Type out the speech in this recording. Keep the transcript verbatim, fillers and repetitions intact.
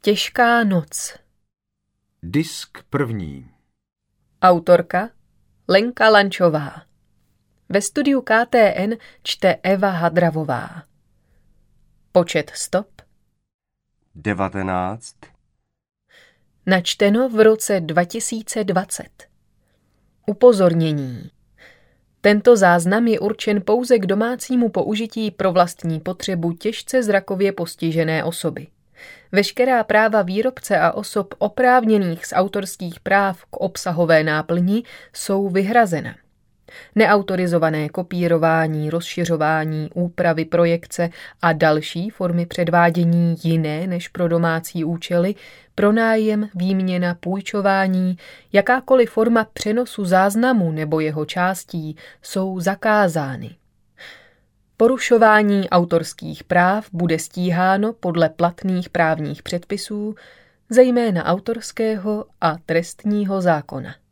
Těžká noc. Disk první. Autorka Lenka Lančová. Ve studiu K T N čte Eva Hadravová. Počet stop devatenáct. Načteno v roce dva tisíce dvacet. Upozornění. Tento záznam je určen pouze k domácímu použití pro vlastní potřebu těžce zrakově postižené osoby. Veškerá práva výrobce a osob oprávněných z autorských práv k obsahové náplni jsou vyhrazena. Neautorizované kopírování, rozšiřování, úpravy projekce a další formy předvádění jiné než pro domácí účely, pronájem, výměna, půjčování, jakákoliv forma přenosu záznamu nebo jeho částí jsou zakázány. Porušování autorských práv bude stíháno podle platných právních předpisů, zejména autorského a trestního zákona.